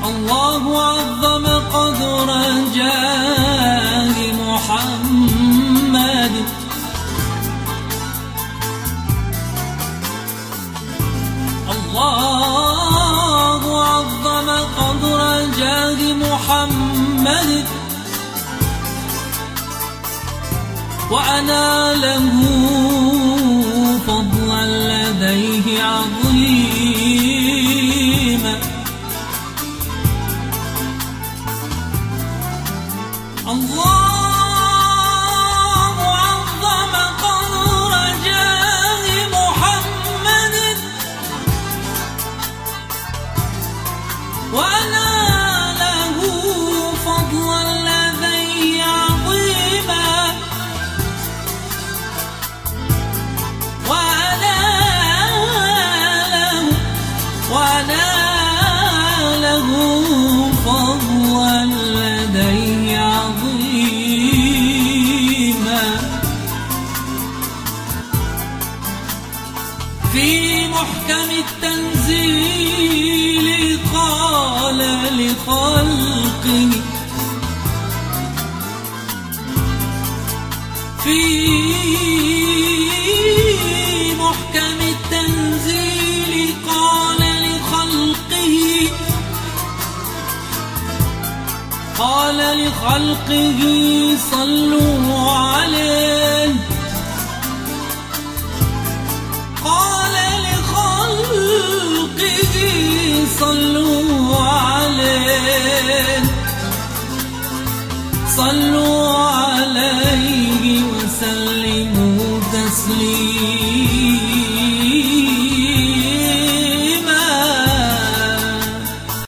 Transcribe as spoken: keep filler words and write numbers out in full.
الله عظم قدر جاه محمد. الله عظم قدر جاه محمد وأنا له فضلا لديه عظيما. الله عظم قدر جاه محمد وأنا له فضلا لديه عظيما. وأنا له وأنا له فضلا لديه عظيما. في محكم التنزيل قال لخلقه في محكم التنزيل قال لخلقه قال لخلقه صلوا عليه. قال لخلقه صلوا عليه صلوا عليه وسلموا تسليما.